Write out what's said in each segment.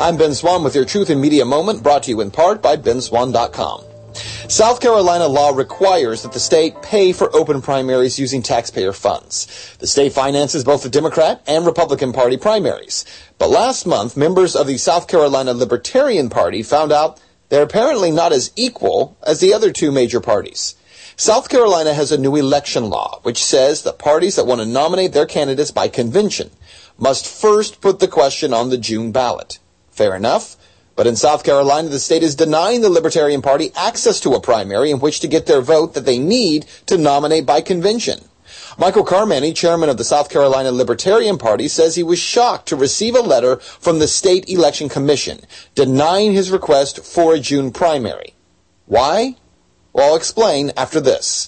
I'm Ben Swan with your Truth in Media Moment, brought to you in part by benswan.com. South Carolina law requires that the state pay for open primaries using taxpayer funds. The state finances both the Democrat and Republican Party primaries. But last month, members of the South Carolina Libertarian Party found out they're apparently not as equal as the other two major parties. South Carolina has a new election law which says that parties that want to nominate their candidates by convention must first put the question on the June ballot. Fair enough, but in South Carolina, the state is denying the Libertarian Party access to a primary in which to get their vote that they need to nominate by convention. Michael Carmany, chairman of the South Carolina Libertarian Party, says he was shocked to receive a letter from the State Election Commission denying his request for a June primary. Why? Well, I'll explain after this.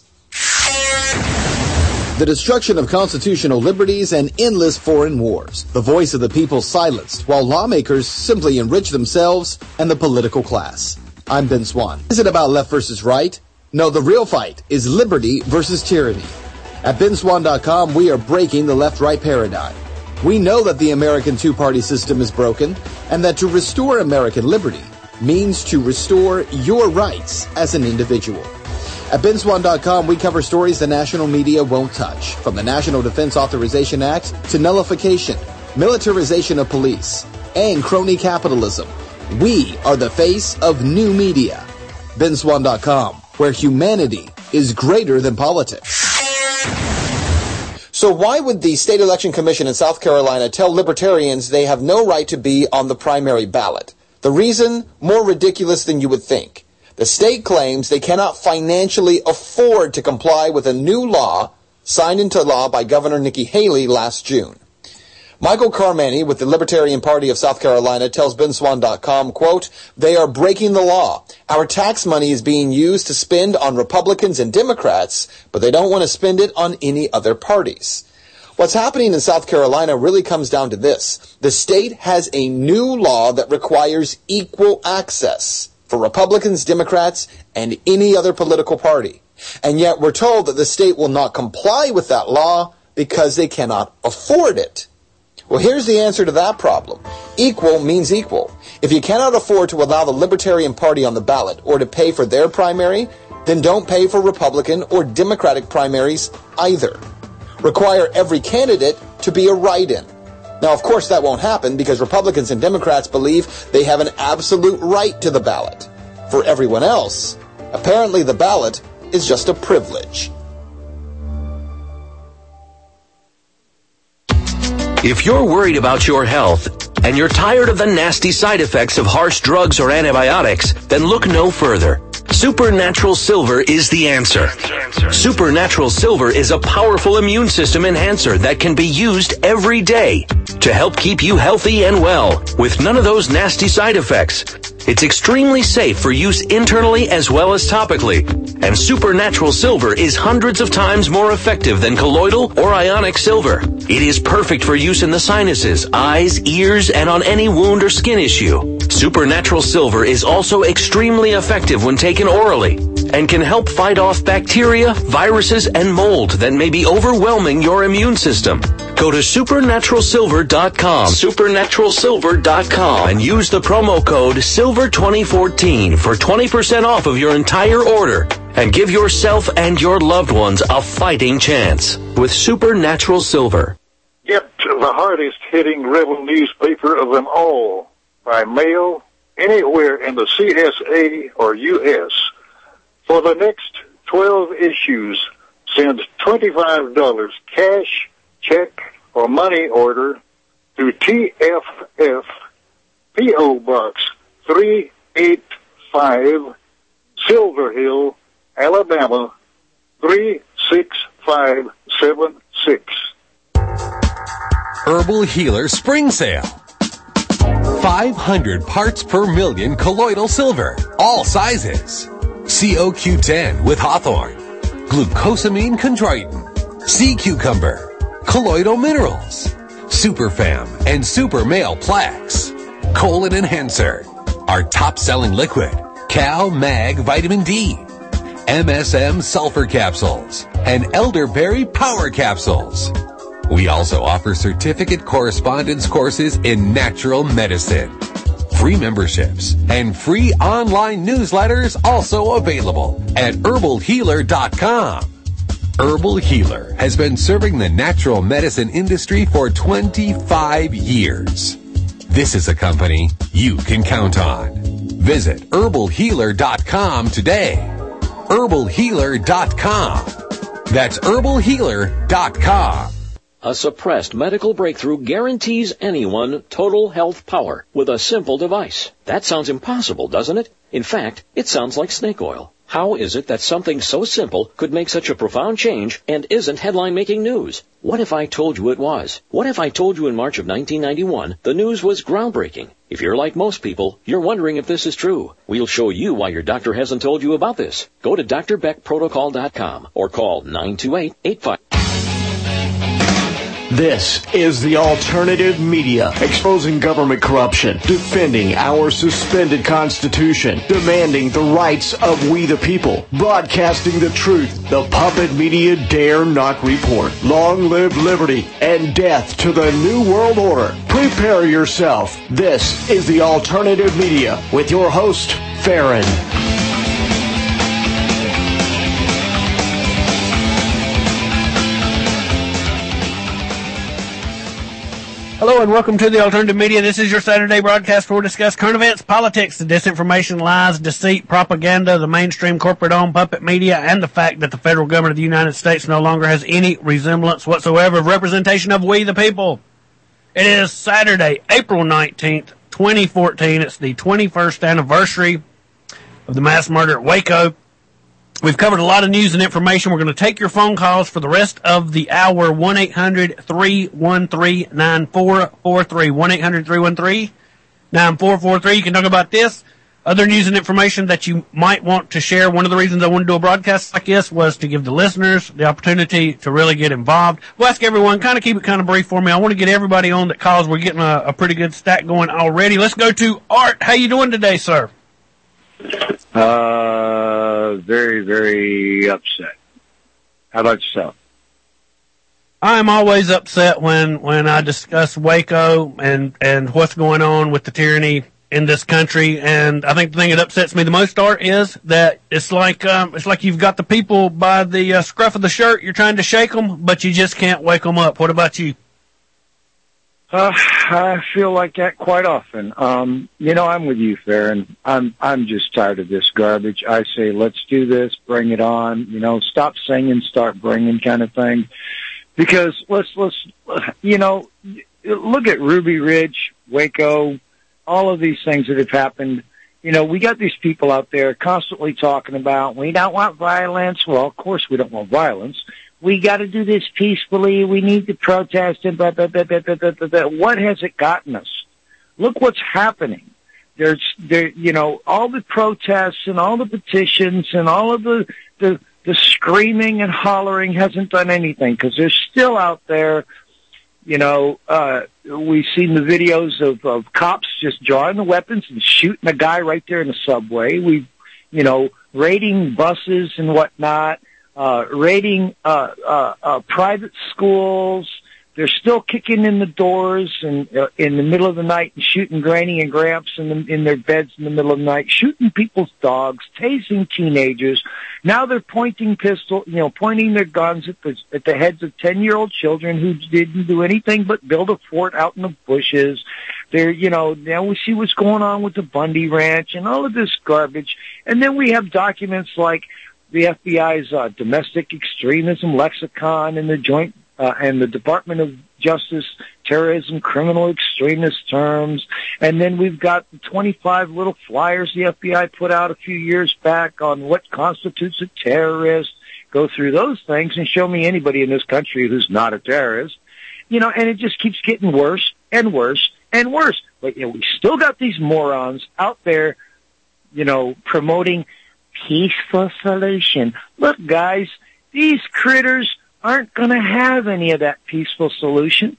The destruction of constitutional liberties and endless foreign wars. The voice of the people silenced, while lawmakers simply enrich themselves and the political class. I'm Ben Swan. Is it about left versus right? No, the real fight is liberty versus tyranny. At benswan.com, we are breaking the left-right paradigm. We know that the American two-party system is broken, and that to restore American liberty means to restore your rights as an individual. At benswan.com, we cover stories the national media won't touch, from the National Defense Authorization Act to nullification, militarization of police, and crony capitalism. We are the face of new media. benswan.com, where humanity is greater than politics. So why would the State Election Commission in South Carolina tell libertarians they have no right to be on the primary ballot? The reason, more ridiculous than you would think. The state claims they cannot financially afford to comply with a new law signed into law by Governor Nikki Haley last June. Michael Carmany with the Libertarian Party of South Carolina tells benswan.com, quote, "They are breaking the law. Our tax money is being used to spend on Republicans and Democrats, but they don't want to spend it on any other parties." What's happening in South Carolina really comes down to this. The state has a new law that requires equal access for Republicans, Democrats, and any other political party. And yet we're told that the state will not comply with that law because they cannot afford it. Well, here's the answer to that problem. Equal means equal. If you cannot afford to allow the Libertarian Party on the ballot or to pay for their primary, then don't pay for Republican or Democratic primaries either. Require every candidate to be a write-in. Now, of course, that won't happen because Republicans and Democrats believe they have an absolute right to the ballot. For everyone else, apparently the ballot is just a privilege. If you're worried about your health and you're tired of the nasty side effects of harsh drugs or antibiotics, then look no further. Supernatural Silver is the answer. Supernatural Silver is a powerful immune system enhancer that can be used every day to help keep you healthy and well with none of those nasty side effects. It's extremely safe for use internally as well as topically. And Supernatural Silver is hundreds of times more effective than colloidal or ionic silver. It is perfect for use in the sinuses, eyes, ears, and on any wound or skin issue. Supernatural Silver is also extremely effective when taken orally and can help fight off bacteria, viruses, and mold that may be overwhelming your immune system. Go to supernaturalsilver.com, supernaturalsilver.com, and use the promo code SILVER2014 for 20% off of your entire order. And give yourself and your loved ones a fighting chance with Supernatural Silver. Get the hardest hitting rebel newspaper of them all by mail anywhere in the CSA or U.S. For the next 12 issues, send $25 cash, check, or money order to TFF P.O. Box 385 Silver Hill, Alabama 36576. Herbal Healer Spring Sale. 500 parts per million colloidal silver, all sizes. COQ10 with hawthorn, glucosamine chondroitin, sea cucumber, colloidal minerals, Superfam and Super Male Plaques, colon enhancer, our top-selling liquid, Cal Mag Vitamin D, MSM Sulfur Capsules, and Elderberry Power Capsules. We also offer certificate correspondence courses in natural medicine. free memberships, and free online newsletters also available at herbalhealer.com. Herbal Healer has been serving the natural medicine industry for 25 years. This is a company you can count on. Visit herbalhealer.com today. herbalhealer.com. That's herbalhealer.com. A suppressed medical breakthrough guarantees anyone total health power with a simple device. That sounds impossible, doesn't it? In fact, it sounds like snake oil. How is it that something so simple could make such a profound change and isn't headline-making news? What if I told you it was? What if I told you in March of 1991 the news was groundbreaking? If you're like most people, you're wondering if this is true. We'll show you why your doctor hasn't told you about this. Go to drbeckprotocol.com or call 928-85. This is the alternative media, exposing government corruption, defending our suspended Constitution, demanding the rights of we the people, broadcasting the truth. The puppet media dare not report. Long live liberty and death to the New World Order. Prepare yourself. This is the alternative media with your host, Farron. Hello and welcome to the Alternative Media. This is your Saturday broadcast where we discuss current events, politics, the disinformation, lies, deceit, propaganda, the mainstream corporate-owned puppet media, and the fact that the federal government of the United States no longer has any resemblance whatsoever of representation of we the people. It is Saturday, April 19th, 2014. It's the 21st anniversary of the mass murder at Waco. We've covered a lot of news and information. We're going to take your phone calls for the rest of the hour. 1-800-313-9443. 1-800-313-9443. You can talk about this, other news and information that you might want to share. One of the reasons I wanted to do a broadcast like this was to give the listeners the opportunity to really get involved. We'll ask everyone, kind of keep it kind of brief for me. I want to get everybody on that calls. We're getting a pretty good stack going already. Let's go to Art. How you doing today, sir? Very, very upset. How about yourself? I'm always upset when I discuss Waco and what's going on with the tyranny in this country. And I think the thing that upsets me the most, Art, is that it's like you've got the people by the scruff of the shirt. You're trying to shake them, but you just can't wake them up. What about you? I feel like that quite often. I'm with you, Farron. I'm just tired of this garbage. I say, let's do this, bring it on. Stop singing, start bringing, kind of thing. Because let's look at Ruby Ridge, Waco, all of these things that have happened. We got these people out there constantly talking about, we don't want violence. Well, of course we don't want violence. We got to do this peacefully. We need to protest and blah, blah, blah, blah, blah, blah, blah, blah. What has it gotten us? Look what's happening. All the protests and all the petitions and all of the screaming and hollering hasn't done anything because they're still out there. We've seen the videos of cops just drawing the weapons and shooting a guy right there in the subway. We've, raiding buses and whatnot. Raiding private schools. They're still kicking in the doors and in the middle of the night and shooting Granny and Gramps in their beds in the middle of the night, shooting people's dogs, tasing teenagers. Now they're pointing their guns at the heads of 10-year-old children who didn't do anything but build a fort out in the bushes. Now we see what's going on with the Bundy Ranch and all of this garbage. And then we have documents like the FBI's domestic extremism lexicon and the joint and the Department of Justice terrorism criminal extremist terms. And then we've got the 25 little flyers the FBI put out a few years back on what constitutes a terrorist. Go through those things and show me anybody in this country who's not a terrorist. And it just keeps getting worse and worse and worse. But we still got these morons out there, promoting peaceful solution. Look, guys, these critters aren't going to have any of that peaceful solution.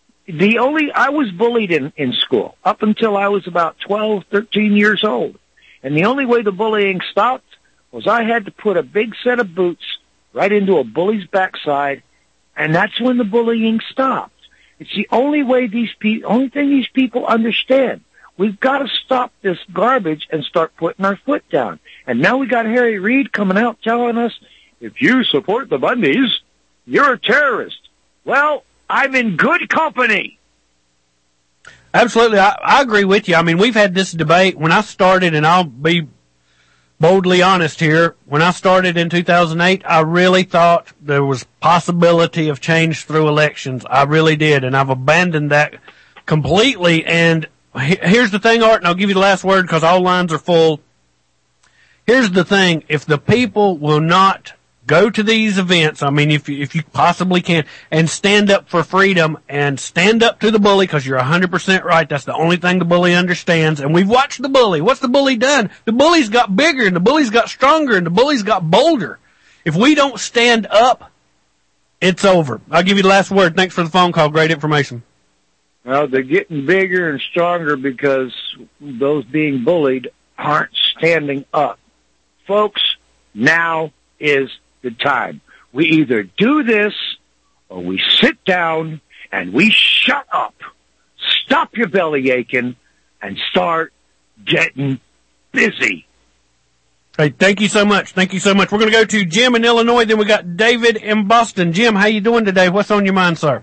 I was bullied in school up until I was about 12, 13 years old. And the only way the bullying stopped was I had to put a big set of boots right into a bully's backside, and that's when the bullying stopped. It's the only way only thing these people understand. We've got to stop this garbage and start putting our foot down. And now we got Harry Reid coming out telling us, if you support the Bundys, you're a terrorist. Well, I'm in good company. Absolutely. I agree with you. I mean, we've had this debate when I started, and I'll be boldly honest here. When I started in 2008, I really thought there was possibility of change through elections. I really did, and I've abandoned that completely. And here's the thing, Art, and I'll give you the last word because all lines are full. Here's the thing. If the people will not go to these events, I mean, if you possibly can, and stand up for freedom and stand up to the bully, because you're 100% right. That's the only thing the bully understands. And we've watched the bully. What's the bully done? The bully's got bigger, and the bully's got stronger, and the bully's got bolder. If we don't stand up, it's over. I'll give you the last word. Thanks for the phone call. Great information. Well, they're getting bigger and stronger because those being bullied aren't standing up. Folks, now is the time. We either do this or we sit down and we shut up, stop your belly aching, and start getting busy. Hey, thank you so much. Thank you so much. We're going to go to Jim in Illinois, then we got David in Boston. Jim, how you doing today? What's on your mind, sir?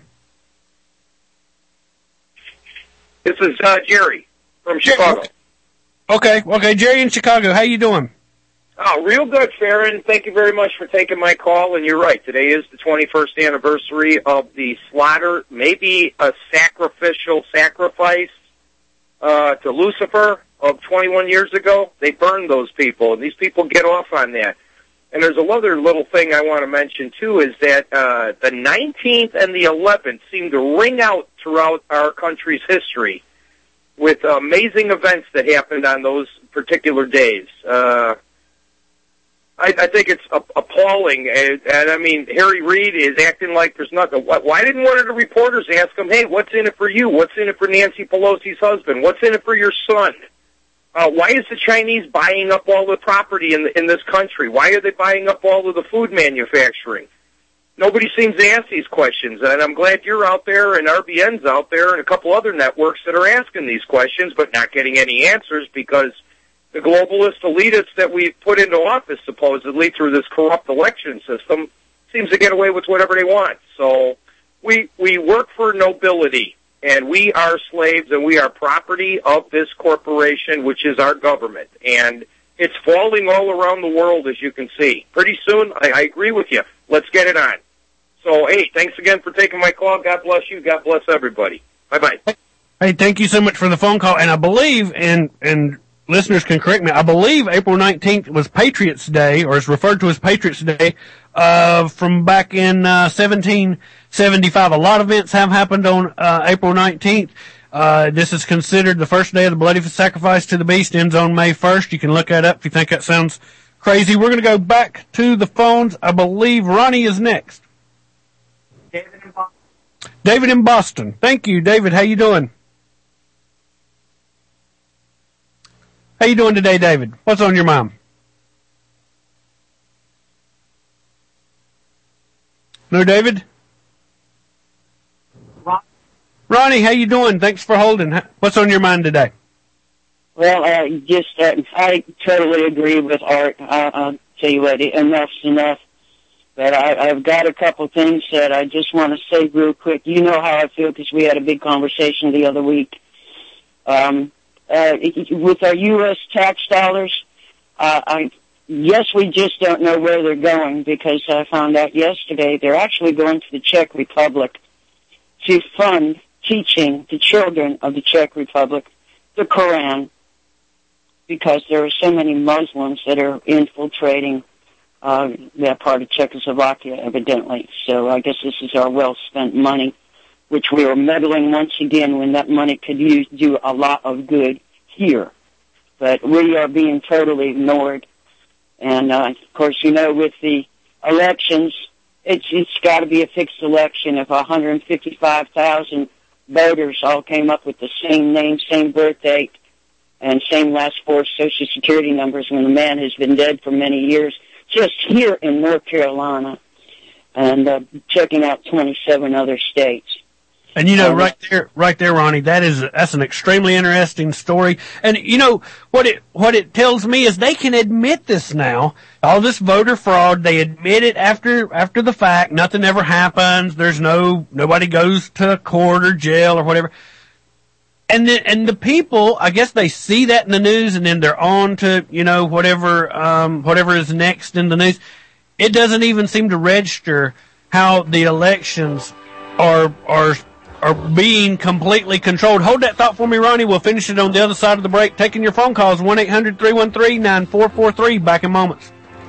This is Jerry from Chicago. Okay, Jerry in Chicago. How you doing? Oh, real good, Farron. Thank you very much for taking my call. And you're right. Today is the 21st anniversary of the slaughter, maybe a sacrificial sacrifice to Lucifer of 21 years ago. They burned those people, and these people get off on that. And there's another little thing I want to mention, too, is that the 19th and the 11th seem to ring out throughout our country's history with amazing events that happened on those particular days. I think it's appalling, and I mean, Harry Reid is acting like there's nothing. Why didn't one of the reporters ask him, hey, what's in it for you? What's in it for Nancy Pelosi's husband? What's in it for your son? Why is the Chinese buying up all the property in this country? Why are they buying up all of the food manufacturing? Nobody seems to ask these questions, and I'm glad you're out there and RBN's out there and a couple other networks that are asking these questions but not getting any answers because the globalist elitists that we've put into office, supposedly, through this corrupt election system, seems to get away with whatever they want. So we work for nobility, and we are slaves, and we are property of this corporation, which is our government. And it's falling all around the world, as you can see. Pretty soon, I agree with you. Let's get it on. So, hey, thanks again for taking my call. God bless you. God bless everybody. Bye-bye. Hey, thank you so much for the phone call. And I believe, and listeners can correct me, I believe April 19th was Patriots Day, or is referred to as Patriots Day, from back in 1775. A lot of events have happened on April 19th. This is considered the first day of the bloody sacrifice to the beast, ends on May 1st. You can look that up if you think that sounds crazy. We're going to go back to the phones. I believe Ronnie is next. David in Boston. Thank you, David. How you doing? How you doing today, David? What's on your mind? No, David? Ronnie, how you doing? Thanks for holding. What's on your mind today? Well, I totally agree with Art. I'll tell you what, enough's enough. But I've got a couple things that I just want to say real quick. You know how I feel because we had a big conversation the other week. With our U.S. tax dollars, yes, we just don't know where they're going because I found out yesterday they're actually going to the Czech Republic to fund teaching the children of the Czech Republic the Quran because there are so many Muslims that are infiltrating that part of Czechoslovakia, evidently. So I guess this is our well-spent money, which we are meddling once again when that money could do a lot of good here. But we are being totally ignored. And, of course, you know, with the elections, it's got to be a fixed election. If 155,000 voters all came up with the same name, same birth date, and same last four Social Security numbers when the man has been dead for many years, just here in North Carolina, and checking out 27 other states. And right there, Ronnie, that's an extremely interesting story. And what it tells me is they can admit this now. All this voter fraud, they admit it after the fact. Nothing ever happens. Nobody goes to court or jail or whatever. And the people, I guess they see that in the news, and then they're on to, whatever is next in the news. It doesn't even seem to register how the elections are being completely controlled. Hold that thought for me, Ronnie. We'll finish it on the other side of the break. Taking your phone calls, 1-800-313-9443. Back in moments.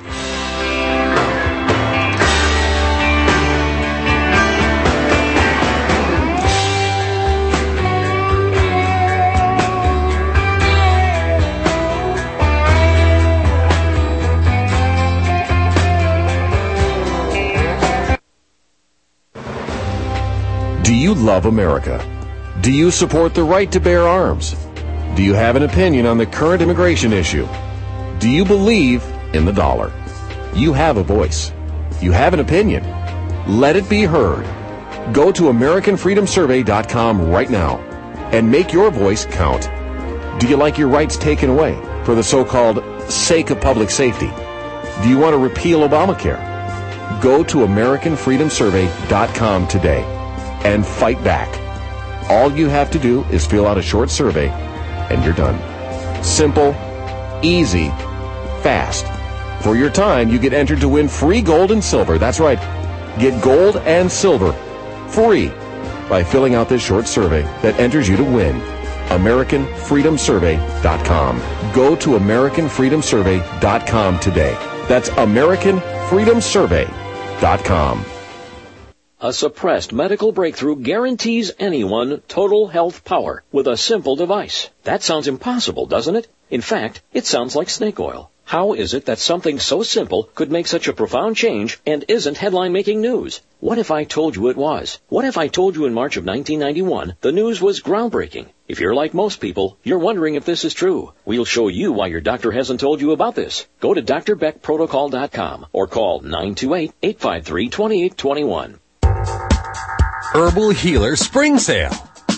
Do you love America? Do you support the right to bear arms? Do you have an opinion on the current immigration issue? Do you believe in the dollar? You have a voice. You have an opinion. Let it be heard. Go to AmericanFreedomSurvey.com right now and make your voice count. Do you like your rights taken away for the so-called sake of public safety? Do you want to repeal Obamacare? Go to AmericanFreedomSurvey.com today and fight back. All you have to do is fill out a short survey, and you're done. Simple, easy, fast. For your time, you get entered to win free gold and silver. That's right. Get gold and silver free by filling out this short survey that enters you to win. AmericanFreedomSurvey.com. Go to AmericanFreedomSurvey.com today. That's AmericanFreedomSurvey.com. A suppressed medical breakthrough guarantees anyone total health power with a simple device. That sounds impossible, doesn't it? In fact, it sounds like snake oil. How is it that something so simple could make such a profound change and isn't headline-making news? What if I told you it was? What if I told you in March of 1991 the news was groundbreaking? If you're like most people, you're wondering if this is true. We'll show you why your doctor hasn't told you about this. Go to drbeckprotocol.com or call 928-853-2821. Herbal Healer Spring Sale.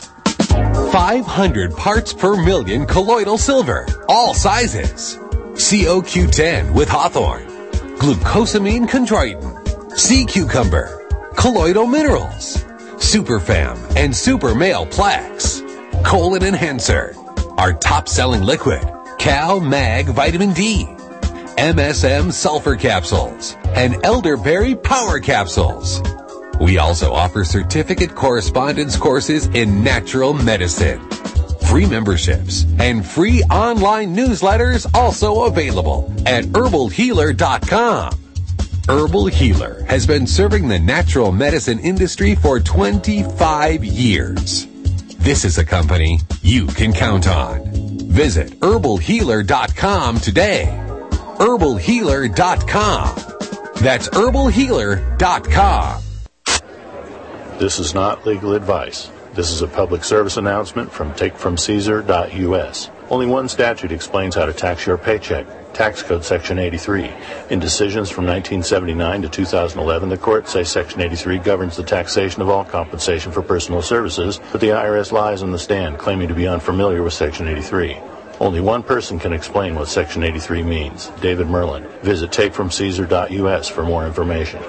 500 parts per million colloidal silver, all sizes. COQ10 with Hawthorne, glucosamine chondroitin, sea cucumber, colloidal minerals, Superfam and Super Male Plaques, colon enhancer, our top-selling liquid, Cal Mag Vitamin D, MSM sulfur capsules, and elderberry power capsules. We also offer certificate correspondence courses in natural medicine. Free memberships and free online newsletters also available at herbalhealer.com. Herbal Healer has been serving the natural medicine industry for 25 years. This is a company you can count on. Visit herbalhealer.com today. herbalhealer.com. That's herbalhealer.com. This is not legal advice. This is a public service announcement from takefromcaesar.us. Only one statute explains how to tax your paycheck. Tax Code Section 83. In decisions from 1979 to 2011, the courts say Section 83 governs the taxation of all compensation for personal services, but the IRS lies on the stand, claiming to be unfamiliar with Section 83. Only one person can explain what Section 83 means, David Merlin. Visit takefromcaesar.us for more information.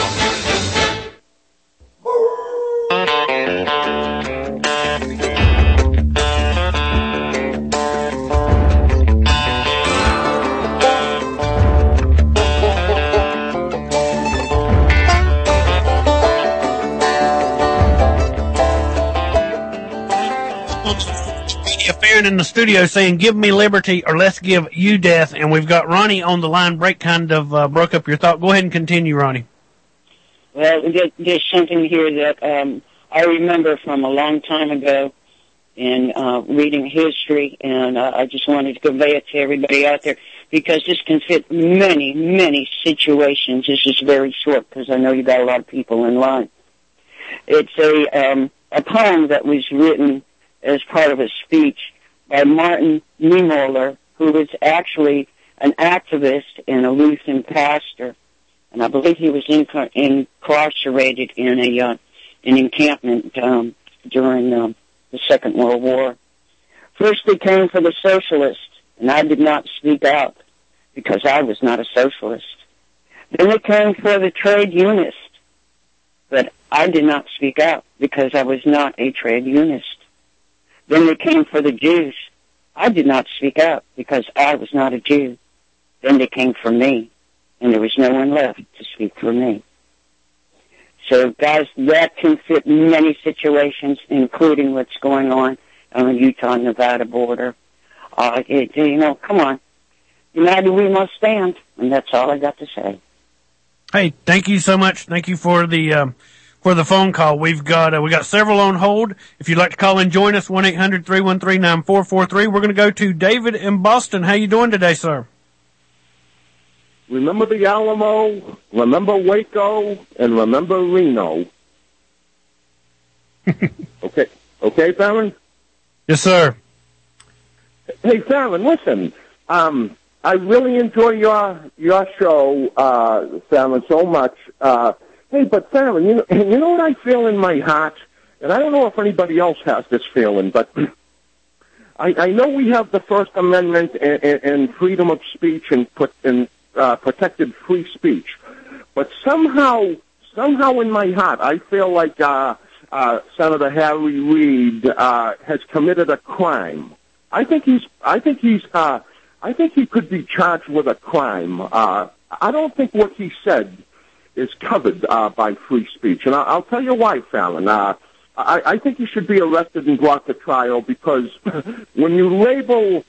In the studio saying, give me liberty or let's give you death. And we've got Ronnie on the line. Broke up your thought. Go ahead and continue, Ronnie. Well, there's something here that I remember from a long time ago in reading history, and I just wanted to convey it to everybody out there because this can fit many, many situations. This is very short because I know you got a lot of people in line. It's a poem that was written as part of a speech by Martin Niemöller, who was actually an activist and a Lutheran pastor, and I believe he was incarcerated in an encampment during the Second World War. First they came for the socialists, and I did not speak out because I was not a socialist. Then they came for the trade unionist, but I did not speak out because I was not a trade unionist. Then they came for the Jews. I did not speak out because I was not a Jew. Then they came for me, and there was no one left to speak for me. So, guys, that can fit many situations, including what's going on the Utah-Nevada border. Come on. United we must stand, and that's all I got to say. Hey, thank you so much. Thank you for the phone call. We got several on hold. If you'd like to call and join us, 1-800-313-9443. We're going to go to David in Boston. How you doing today, sir? Remember the Alamo, remember Waco, and remember Reno. Okay, Farron? Yes, sir. Hey, Farron, listen. I really enjoy your show, Farron, so much. Hey, but Farron, you know what I feel in my heart? And I don't know if anybody else has this feeling, but I know we have the First Amendment and freedom of speech and protected free speech. But somehow in my heart, I feel like Senator Harry Reid has committed a crime. I think he could be charged with a crime. I don't think what he said is covered by free speech, and I'll tell you why, Fallon. I think he should be arrested and brought to trial because when you label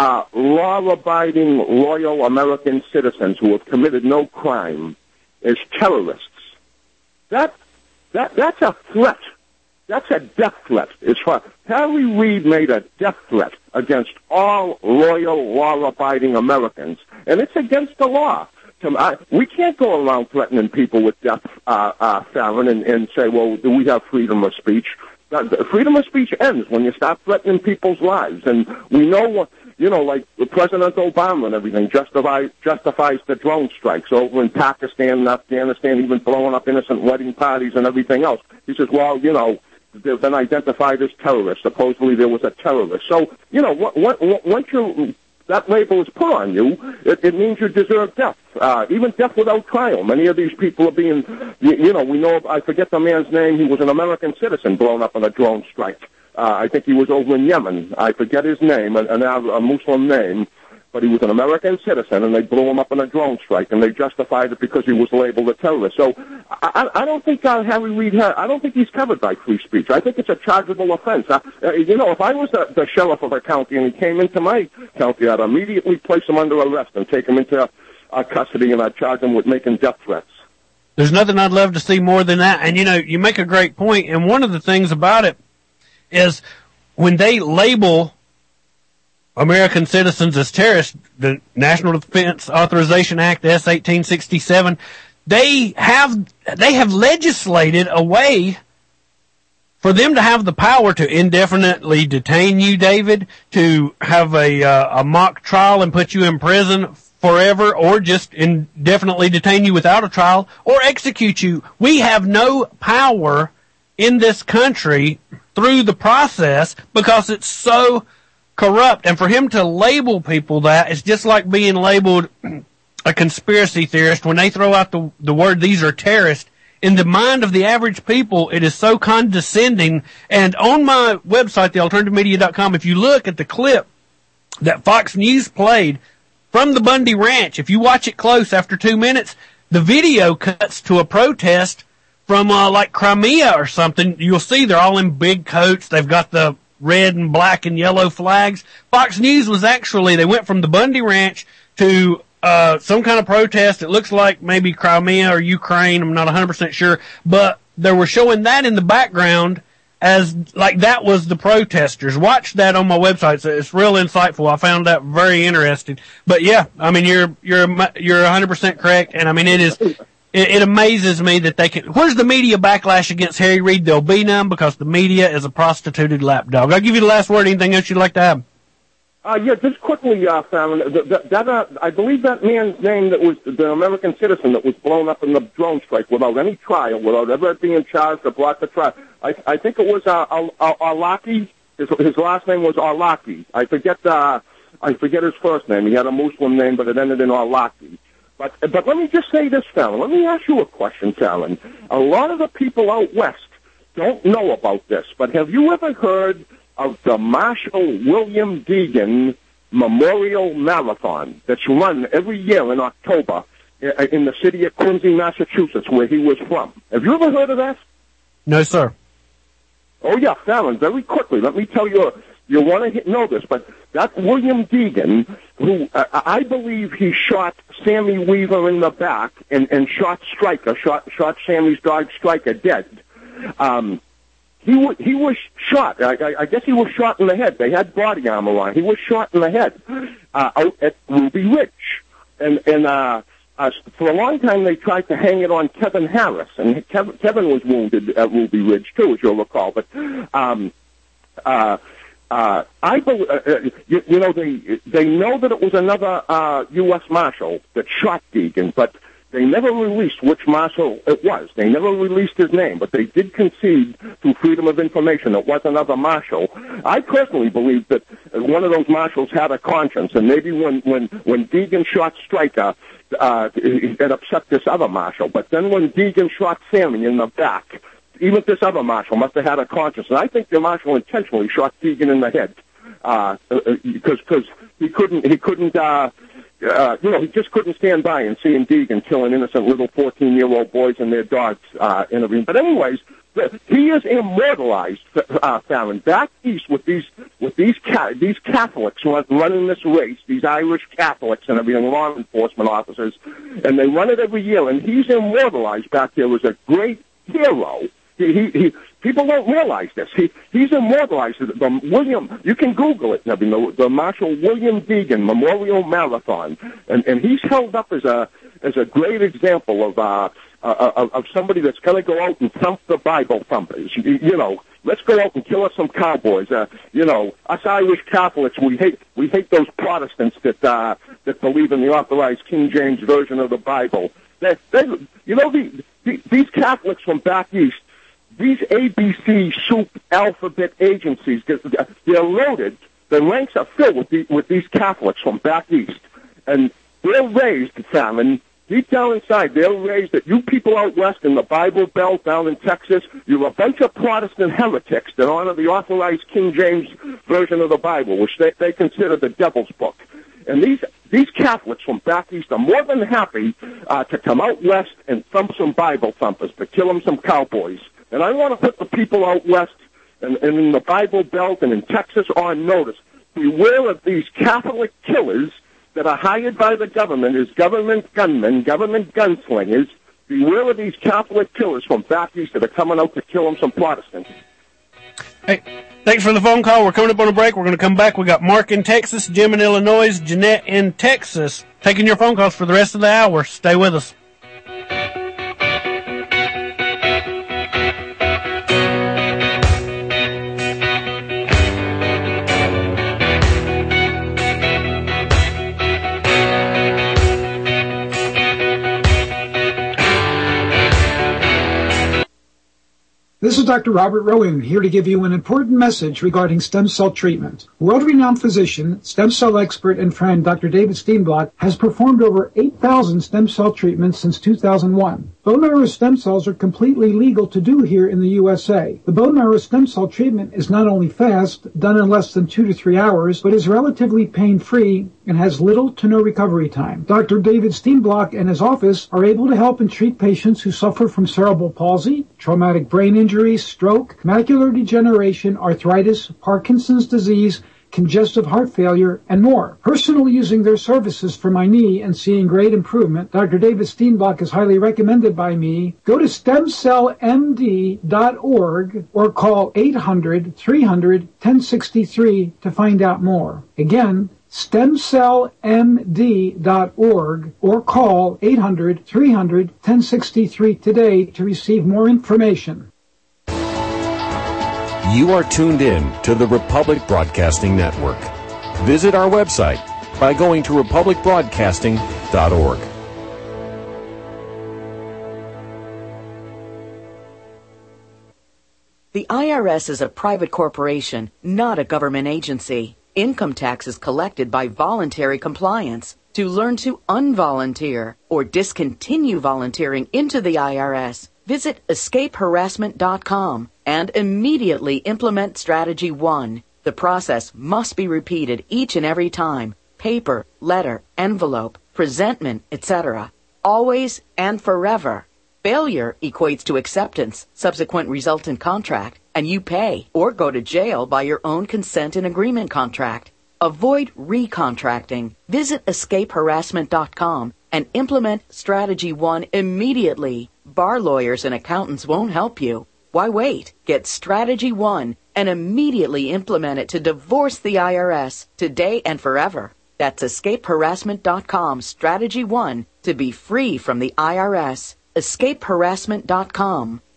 law-abiding, loyal American citizens who have committed no crime as terrorists, that's a threat. That's a death threat. Harry Reid made a death threat against all loyal, law-abiding Americans, and it's against the law. We can't go around threatening people with death, Farron, and say, well, do we have freedom of speech? Freedom of speech ends when you stop threatening people's lives, and we know like President Obama and everything justifies the drone strikes over in Pakistan and Afghanistan, even blowing up innocent wedding parties and everything else. He says, well, they've been identified as terrorists. Supposedly there was a terrorist. So, once that label is put on you, it means you deserve death, even death without trial. Many of these people are being, we know, I forget the man's name. He was an American citizen blown up in a drone strike. I think he was over in Yemen. I forget his name, a Muslim name, but he was an American citizen, and they blew him up in a drone strike, and they justified it because he was labeled a terrorist. So I don't think Harry Reid I don't think he's covered by free speech. I think it's a chargeable offense. If I was the sheriff of a county and he came into my county, I'd immediately place him under arrest and take him into custody, and I'd charge him with making death threats. There's nothing I'd love to see more than that. And, you make a great point, and one of the things about it is when they label American citizens as terrorists, the National Defense Authorization Act, S. 1867, they have legislated a way for them to have the power to indefinitely detain you, David, to have a mock trial and put you in prison forever, or just indefinitely detain you without a trial, or execute you. We have no power in this country through the process because it's so corrupt. And for him to label people that, it's just like being labeled a conspiracy theorist when they throw out the word, these are terrorists. In the mind of the average people, it is so condescending. And on my website, thealternativemedia.com, if you look at the clip that Fox News played from the Bundy Ranch, if you watch it close after 2 minutes, the video cuts to a protest from like Crimea or something. You'll see they're all in big coats. They've got the red and black and yellow flags. Fox News was they went from the Bundy Ranch to some kind of protest. It looks like maybe Crimea or Ukraine. I'm not 100% sure. But they were showing that in the background as like that was the protesters. Watch that on my website. It's real insightful. I found that very interesting. But yeah, I mean, you're 100% correct. And I mean, it amazes me that they can. Where's the media backlash against Harry Reid? There'll be none because the media is a prostituted lapdog. I'll give you the last word. Anything else you'd like to add? Just quickly, Fallon, I believe that man's name that was the American citizen that was blown up in the drone strike without any trial, without ever being charged or brought to trial. I think it was Arlaki. His last name was Arlaki. I forget his first name. He had a Muslim name, but it ended in Arlaki. But let me just say this, Fallon. Let me ask you a question, Fallon. A lot of the people out west don't know about this, but have you ever heard of the Marshal William Deegan Memorial Marathon that's run every year in October in the city of Quincy, Massachusetts, where he was from? Have you ever heard of that? No, sir. Oh, yeah, Fallon, very quickly. Let me tell you, you want to know this, but that William Deegan, who I believe he shot Sammy Weaver in the back and shot Stryker, shot Sammy's dog Stryker dead. He was shot. I guess he was shot in the head. They had body armor on. He was shot in the head out at Ruby Ridge. And for a long time they tried to hang it on Kevin Harris, and Kevin was wounded at Ruby Ridge too, as you'll recall. But I believe, they know that it was another U.S. Marshal that shot Deegan, but they never released which marshal it was. They never released his name, but they did concede through Freedom of Information it was another marshal. I personally believe that one of those marshals had a conscience, and maybe when Deegan shot Stryker, it upset this other marshal. But then when Deegan shot Sammy in the back, even this other marshal must have had a conscience. And I think the marshal intentionally shot Deegan in the head because he couldn't. He just couldn't stand by and seeing Deegan killing innocent little 14-year-old boys and their dogs in a ring. But anyways, he is immortalized, Fallon, back east with these Catholics running this race, these Irish Catholics and everything, law enforcement officers, and they run it every year. And he's immortalized back there as a great hero. People don't realize this. He's immortalized. You can Google it. The Marshal William Deegan Memorial Marathon, and he's held up as a great example of somebody that's going to go out and thump the Bible thumpers. Let's go out and kill us some cowboys. Us Irish Catholics, we hate those Protestants that believe in the authorized King James version of the Bible. These Catholics from back east. These ABC soup alphabet agencies, they're loaded. The ranks are filled with these Catholics from back east. And they're raised, Fallon, deep down inside, they're raised that you people out west in the Bible Belt down in Texas, you're a bunch of Protestant heretics that honor the authorized King James version of the Bible, which they consider the devil's book. And these Catholics from back east are more than happy to come out west and thump some Bible thumpers, to kill them some cowboys. And I want to put the people out west and in the Bible Belt and in Texas on notice. Beware of these Catholic killers that are hired by the government as government gunmen, government gunslingers. Beware of these Catholic killers from back east that are coming out to kill them some Protestants. Hey, thanks for the phone call. We're coming up on a break. We're going to come back. We got Mark in Texas, Jim in Illinois, Jeanette in Texas. Taking your phone calls for the rest of the hour. Stay with us. This is Dr. Robert Rowan, here to give you an important message regarding stem cell treatment. World-renowned physician, stem cell expert, and friend Dr. David Steenblock has performed over 8,000 stem cell treatments since 2001. Bone marrow stem cells are completely legal to do here in the USA. The bone marrow stem cell treatment is not only fast, done in less than 2 to 3 hours, but is relatively pain-free and has little to no recovery time. Dr. David Steenblock and his office are able to help and treat patients who suffer from cerebral palsy, traumatic brain injury, stroke, macular degeneration, arthritis, Parkinson's disease, congestive heart failure, and more. Personally using their services for my knee and seeing great improvement, Dr. David Steenblock is highly recommended by me. Go to stemcellmd.org or call 800-300-1063 to find out more. Again, stemcellmd.org or call 800-300-1063 today to receive more information. You are tuned in to the Republic Broadcasting Network. Visit our website by going to republicbroadcasting.org. The IRS is a private corporation, not a government agency. Income tax is collected by voluntary compliance. To learn to unvolunteer or discontinue volunteering into the IRS, visit escapeharassment.com and immediately implement Strategy 1. The process must be repeated each and every time. Paper, letter, envelope, presentment, etc. Always and forever. Failure equates to acceptance, subsequent resultant contract, and you pay or go to jail by your own consent and agreement contract. Avoid recontracting. Visit escapeharassment.com and implement Strategy 1 immediately. Bar lawyers and accountants won't help you. Why wait? Get Strategy 1 and immediately implement it to divorce the IRS today and forever. That's escapeharassment.com, Strategy 1, to be free from the IRS. escapeharassment.com.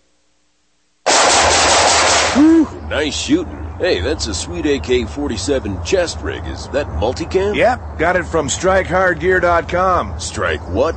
Whew, nice shooting. Hey, that's a sweet AK-47 chest rig. Is that multicam? Yep, got it from StrikeHardGear.com. Strike what?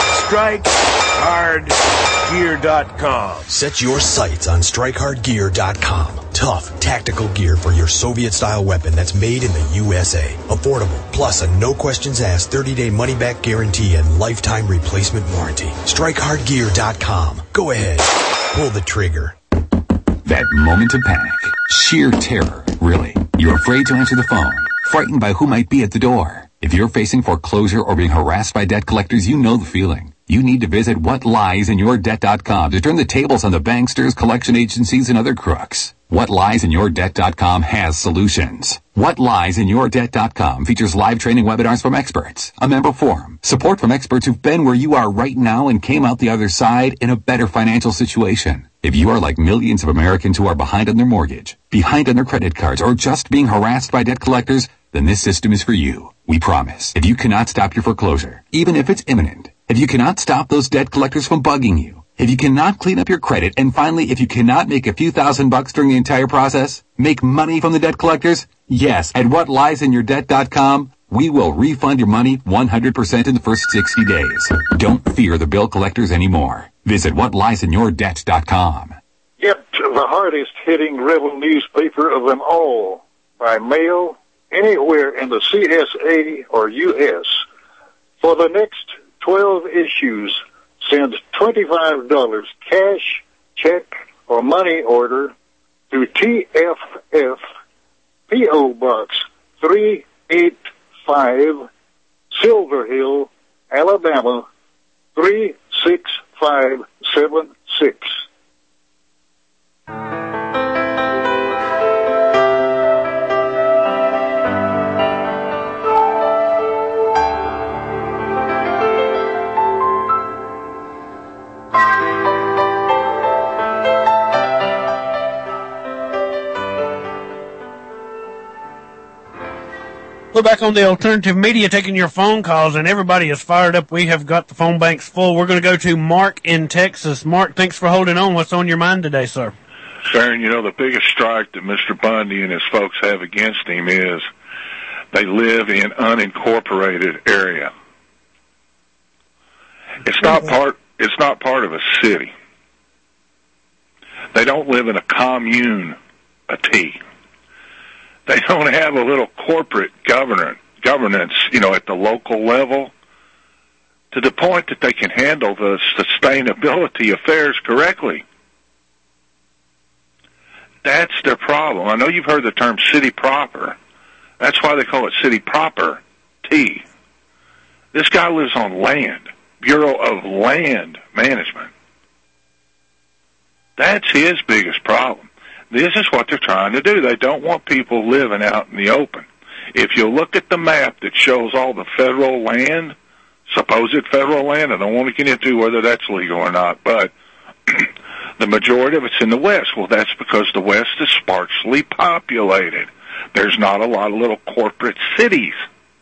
StrikeHardGear.com. Set your sights on StrikeHardGear.com. Tough, tactical gear for your Soviet-style weapon that's made in the USA. Affordable, plus a no-questions-asked 30-day money-back guarantee and lifetime replacement warranty. StrikeHardGear.com. Go ahead. Pull the trigger. That moment of panic. Sheer terror, really. You're afraid to answer the phone. Frightened by who might be at the door. If you're facing foreclosure or being harassed by debt collectors, you know the feeling. You need to visit whatliesInYourDebt.com to turn the tables on the banksters, collection agencies, and other crooks. WhatLiesInYourDebt.com has solutions. WhatLiesInYourDebt.com features live training webinars from experts, a member forum, support from experts who've been where you are right now and came out the other side in a better financial situation. If you are like millions of Americans who are behind on their mortgage, behind on their credit cards, or just being harassed by debt collectors, then this system is for you. We promise. If you cannot stop your foreclosure, even if it's imminent, if you cannot stop those debt collectors from bugging you, if you cannot clean up your credit, and finally, if you cannot make a few $1,000s during the entire process, make money from the debt collectors, yes, at WhatLiesInYourDebt.com, we will refund your money 100% in the first 60 days. Don't fear the bill collectors anymore. Visit WhatLiesInYourDebt.com. Get the hardest hitting rebel newspaper of them all by mail anywhere in the CSA or U.S. For the next 12 issues, send $25 cash, check, or money order to TFF P.O. Box 385, Silver Hill, Alabama 36576. We're back on the alternative media taking your phone calls, and everybody is fired up. We have got the phone banks full. We're going to go to Mark in Texas. Mark, thanks for holding on. What's on your mind today, sir? Sharon, you know, the biggest strike that Mr. Bundy and his folks have against him is they live in unincorporated area. It's not part of a city. They don't live in a commune, They don't have a little corporate governance, you know, at the local level to the point that they can handle the sustainability affairs correctly. That's their problem. I know you've heard the term city proper. That's why they call it city proper, T. This guy lives on land, Bureau of Land Management. That's his biggest problem. This is what they're trying to do. They don't want people living out in the open. If you look at the map that shows all the federal land, supposed federal land, I don't want to get into whether that's legal or not, but the majority of it's in the West. Well, that's because the West is sparsely populated. There's not a lot of little corporate cities.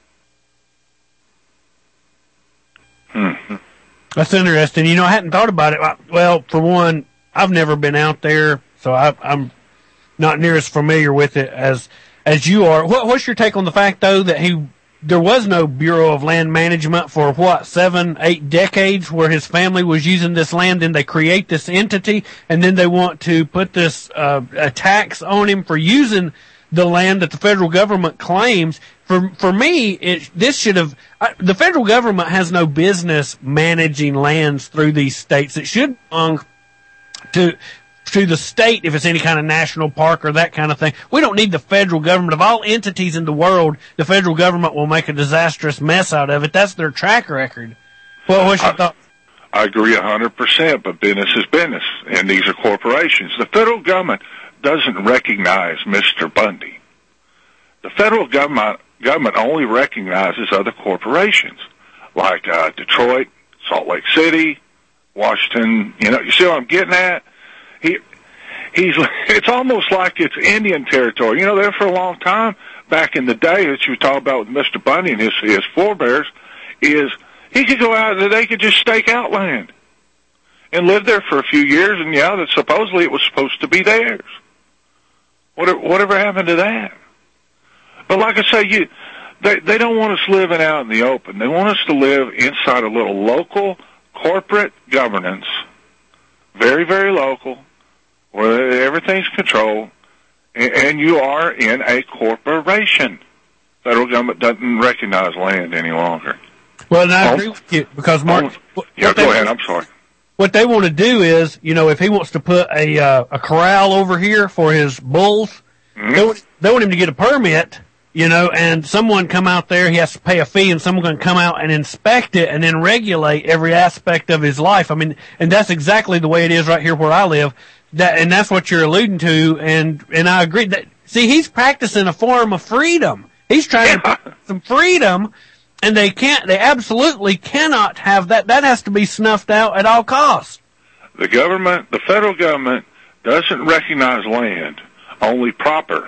That's interesting. You know, I hadn't thought about it. Well, for one, I've never been out there, so I'm not near as familiar with it as as you are. What's your take on the fact, though, that there was no Bureau of Land Management for 7, 8 decades where his family was using this land, and they create this entity, and then they want to put this a tax on him for using the land that the federal government claims. For me, this should have the federal government has no business managing lands through these states. It should belong to the state if it's any kind of national park or that kind of thing. We don't need the federal government. Of all entities in the world, the federal government will make a disastrous mess out of it. That's their track record. Well, what's your thought? I agree 100%, but business is business, and these are corporations. The federal government doesn't recognize Mr. Bundy. The federal government only recognizes other corporations, like Detroit, Salt Lake City, Washington. You see what I'm getting at? It's almost like it's Indian territory. There for a long time, back in the day that you talk about with Mr. Bundy and his forebears, is he could go out and they could just stake out land and live there for a few years, and that supposedly it was supposed to be theirs. Whatever happened to that? But like I say, they don't want us living out in the open. They want us to live inside a little local corporate governance, very, very local, where everything's controlled, and you are in a corporation. Federal government doesn't recognize land any longer. Well, and I agree with you, because Mark... go ahead, I'm sorry. What they want to do is, if he wants to put a corral over here for his bulls, they want him to get a permit, and someone come out there, he has to pay a fee, and someone can come out and inspect it and then regulate every aspect of his life. And that's exactly the way it is right here where I live. And that's what you're alluding to, and I agree. See, he's practicing a form of freedom. He's trying to practice some freedom, and they absolutely cannot have that. That has to be snuffed out at all costs. The federal government doesn't recognize land, only property.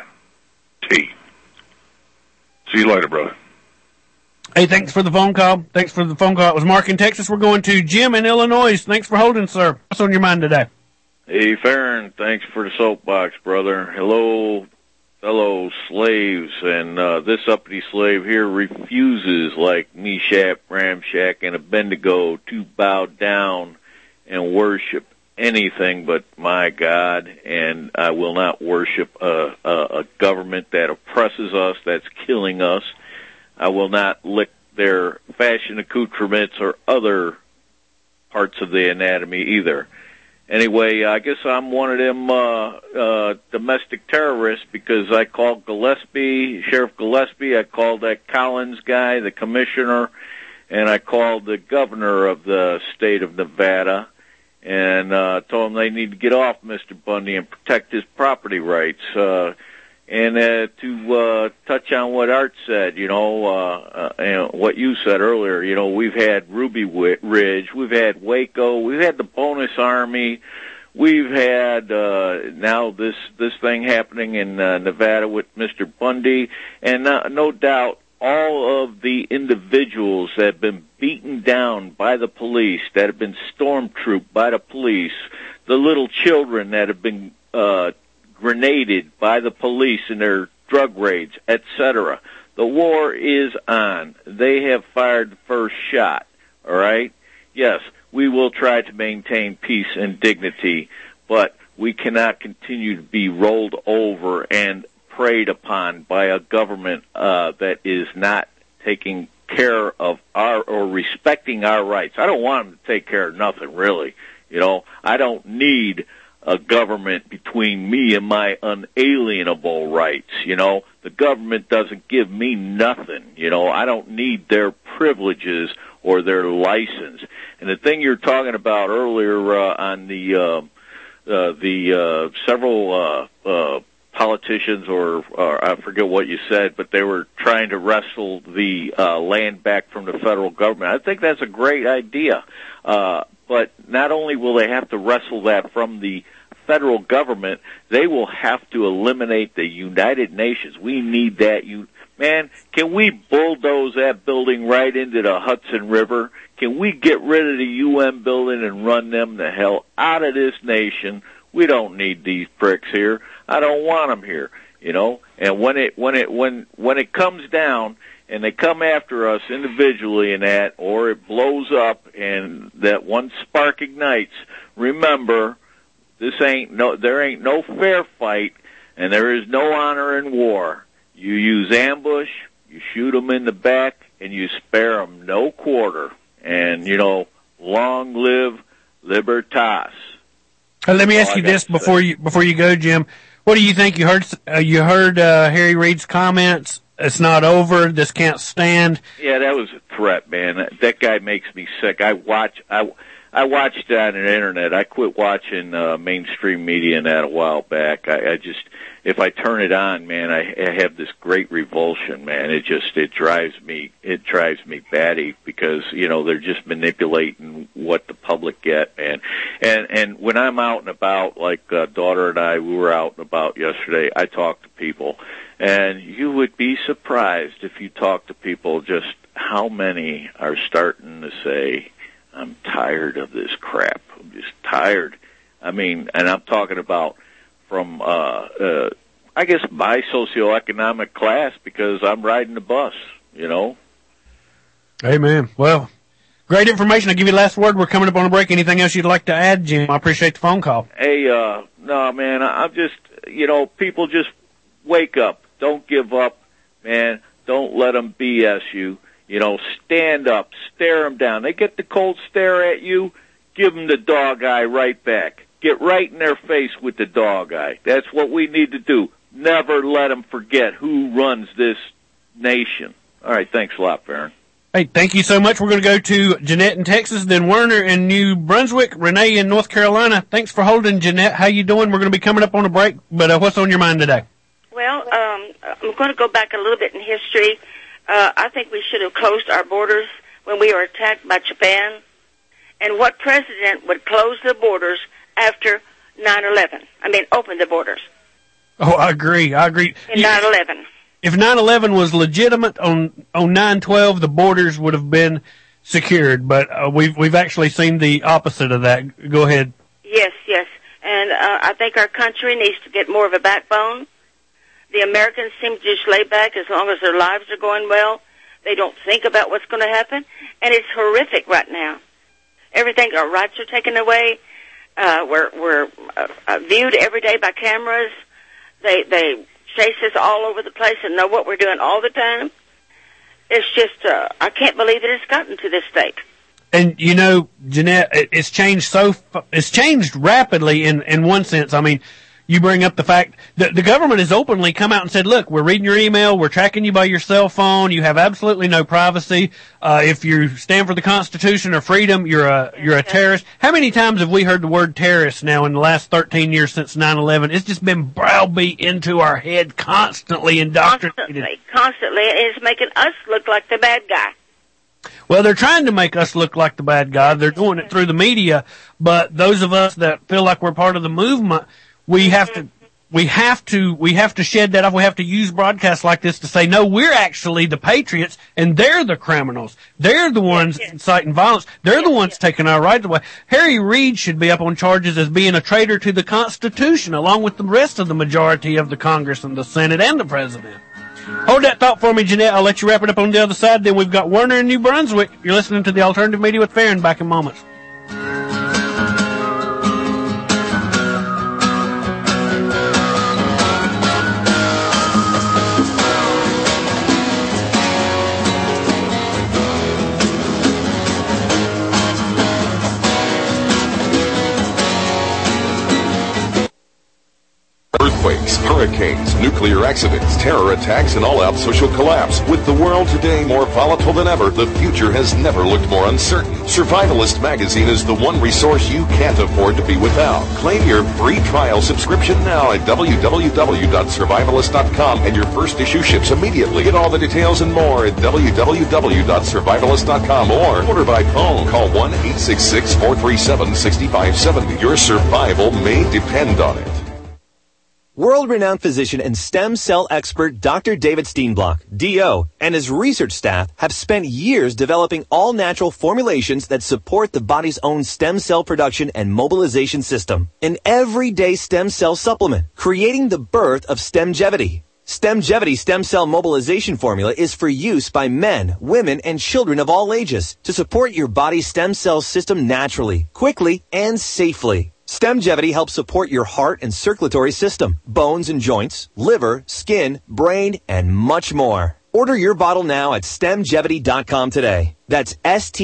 See you later, brother. Hey, thanks for the phone call. It was Mark in Texas. We're going to Jim in Illinois. Thanks for holding, sir. What's on your mind today? Hey, Farron, thanks for the soapbox, brother. Hello, fellow slaves. And this uppity slave here refuses, like Meshach, Ramshach, and Abednego, to bow down and worship anything but my God, and I will not worship a government that oppresses us, that's killing us. I will not lick their fashion accoutrements or other parts of the anatomy either. Anyway, I guess I'm one of them domestic terrorists, because I called Sheriff Gillespie, I called that Collins guy, the commissioner, and I called the governor of the state of Nevada, and told them they need to get off Mr. Bundy and protect his property rights. And to touch on what Art said, and what you said earlier, we've had Ruby Ridge, we've had Waco, we've had the Bonus Army, we've had now this thing happening in Nevada with Mr. Bundy, and no doubt all of the individuals that have been beaten down by the police, that have been stormtrooped by the police, the little children that have been grenaded by the police in their drug raids, etc. The war is on. They have fired the first shot, all right? Yes, we will try to maintain peace and dignity, but we cannot continue to be rolled over and preyed upon by a government that is not taking care of or respecting our rights. I don't want them to take care of nothing, really. I don't need a government between me and my unalienable rights. The government doesn't give me nothing. I don't need their privileges or their license. And the thing you're talking about earlier on the several politicians, or I forget what you said, but they were trying to wrestle the land back from the federal government. I think that's a great idea. But not only will they have to wrestle that from the federal government, they will have to eliminate the United Nations. We need that. Man, can we bulldoze that building right into the Hudson River? Can we get rid of the UN building and run them the hell out of this nation? We don't need these pricks here. I don't want them here. you know. And when it comes down and they come after us individually and that, or it blows up and that one spark ignites, remember, there ain't no fair fight, and there is no honor in war. You use ambush, you shoot them in the back, and you spare them no quarter. And, you know, long live Libertas. Let me ask you this before you go, Jim. What do you think? You heard Harry Reid's comments. It's not over. This can't stand. Yeah, that was a threat, man. That guy makes me sick. I watched it on the internet. I quit watching mainstream media and that a while back. I just, if I turn it on, man, I have this great revulsion, man. It drives me batty because, you know, they're just manipulating what the public get, man. And when I'm out and about, like daughter and I, we were out and about yesterday, I talk to people, and you would be surprised if you talk to people just how many are starting to say, I'm tired of this crap. I'm just tired. I mean, and I'm talking about from, I guess my socioeconomic class, because I'm riding the bus, you know. Amen. Well, great information. I'll give you the last word. We're coming up on a break. Anything else you'd like to add, Jim? I appreciate the phone call. Hey, no, man, I'm just, you know, people just wake up. Don't give up, man. Don't let them BS you. You know, stand up, stare them down. They get the cold stare at you, give them the dog eye right back. Get right in their face with the dog eye. That's what we need to do. Never let them forget who runs this nation. All right, thanks a lot, Farron. Hey, thank you so much. We're going to go to Jeanette in Texas, then Werner in New Brunswick, Renee in North Carolina. Thanks for holding, Jeanette. How you doing? We're going to be coming up on a break, but what's on your mind today? Well, I'm going to go back a little bit in history. I think we should have closed our borders when we were attacked by Japan. And what president would close the borders after 9/11? I mean, open the borders. Oh, I agree. In 9/11. If 9/11 was legitimate on 9/12, the borders would have been secured. But we've actually seen the opposite of that. Go ahead. Yes. And I think our country needs to get more of a backbone. The Americans seem to just lay back as long as their lives are going well. They don't think about what's going to happen. And it's horrific right now. Everything, our rights are taken away. We're viewed every day by cameras. They chase us all over the place and know what we're doing all the time. It's just, I can't believe that it's gotten to this state. And, you know, Jeanette, it's changed rapidly in one sense. I mean, you bring up the fact that the government has openly come out and said, look, we're reading your email, we're tracking you by your cell phone, you have absolutely no privacy. If you stand for the Constitution or freedom, you're a terrorist. How many times have we heard the word terrorist now in the last 13 years since 9/11? It's just been browbeat into our head, constantly indoctrinated. Constantly, and it's making us look like the bad guy. Well, they're trying to make us look like the bad guy. They're doing it through the media, but those of us that feel like we're part of the movement, we have to shed that off. We have to use broadcasts like this to say, no, we're actually the patriots and they're the criminals. They're the ones inciting violence. They're the ones taking our rights away. Harry Reid should be up on charges as being a traitor to the Constitution, along with the rest of the majority of the Congress and the Senate and the President. Hold that thought for me, Jeanette. I'll let you wrap it up on the other side. Then we've got Werner in New Brunswick. You're listening to the Alternative Media with Farron. Back in moments. Earthquakes, hurricanes, nuclear accidents, terror attacks, and all-out social collapse. With the world today more volatile than ever, the future has never looked more uncertain. Survivalist magazine is the one resource you can't afford to be without. Claim your free trial subscription now at www.survivalist.com, and your first issue ships immediately. Get all the details and more at www.survivalist.com or order by phone. Call 1-866-437-6570. Your survival may depend on it. World-renowned physician and stem cell expert Dr. David Steenblock, DO, and his research staff have spent years developing all-natural formulations that support the body's own stem cell production and mobilization system. An everyday stem cell supplement, creating the birth of Stemgevity. Stemgevity stem cell mobilization formula is for use by men, women, and children of all ages to support your body's stem cell system naturally, quickly, and safely. Stemgevity helps support your heart and circulatory system, bones and joints, liver, skin, brain, and much more. Order your bottle now at stemgevity.com today. That's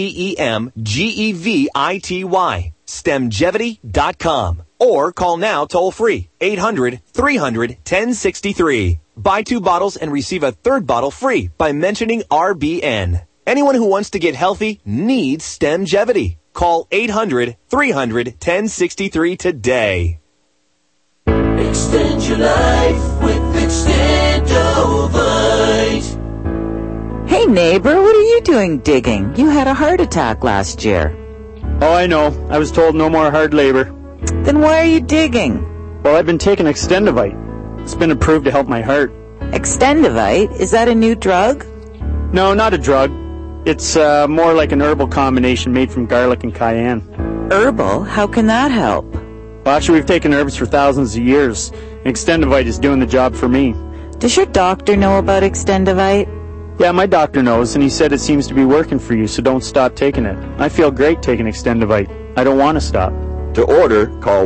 STEMGEVITY. Stemgevity.com. Or call now toll free, 800-300-1063. Buy 2 bottles and receive a 3rd bottle free by mentioning RBN. Anyone who wants to get healthy needs Stemgevity. Call 800-300-1063 today. Extend your life with Extendovite. Hey neighbor, what are you doing digging? You had a heart attack last year. Oh, I know. I was told no more hard labor. Then why are you digging? Well, I've been taking Extendovite. It's been approved to help my heart. Extendovite? Is that a new drug? No, not a drug. It's more like an herbal combination made from garlic and cayenne. Herbal? How can that help? Well, actually, we've taken herbs for thousands of years. Extendovite is doing the job for me. Does your doctor know about Extendovite? Yeah, my doctor knows, and he said it seems to be working for you, so don't stop taking it. I feel great taking Extendovite. I don't want to stop. To order, call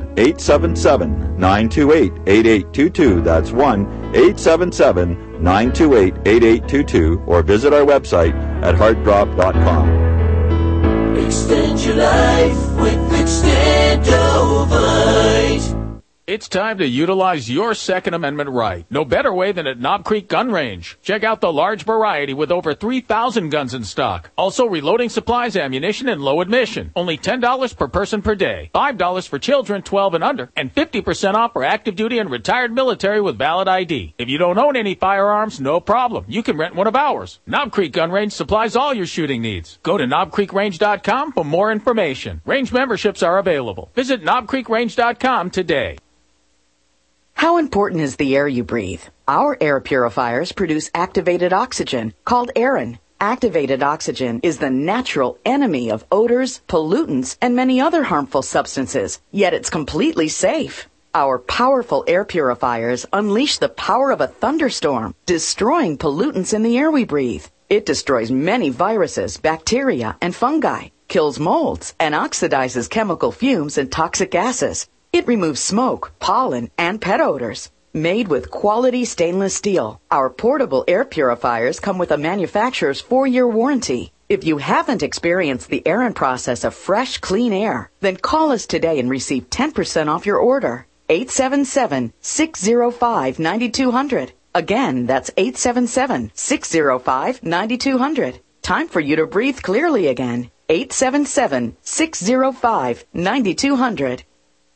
1-877-928-8822. That's 1-877-928-8822. Or visit our website at heartdrop.com. Extend your life with Extendovite. It's time to utilize your Second Amendment right. No better way than at Knob Creek Gun Range. Check out the large variety with over 3,000 guns in stock. Also reloading supplies, ammunition, and low admission. Only $10 per person per day. $5 for children 12 and under. And 50% off for active duty and retired military with valid ID. If you don't own any firearms, no problem. You can rent one of ours. Knob Creek Gun Range supplies all your shooting needs. Go to knobcreekrange.com for more information. Range memberships are available. Visit knobcreekrange.com today. How important is the air you breathe? Our air purifiers produce activated oxygen, called Aerin. Activated oxygen is the natural enemy of odors, pollutants, and many other harmful substances, yet it's completely safe. Our powerful air purifiers unleash the power of a thunderstorm, destroying pollutants in the air we breathe. It destroys many viruses, bacteria, and fungi, kills molds, and oxidizes chemical fumes and toxic gases. It removes smoke, pollen, and pet odors. Made with quality stainless steel, our portable air purifiers come with a manufacturer's 4-year warranty. If you haven't experienced the Aerin process of fresh, clean air, then call us today and receive 10% off your order. 877-605-9200. Again, that's 877-605-9200. Time for you to breathe clearly again. 877-605-9200.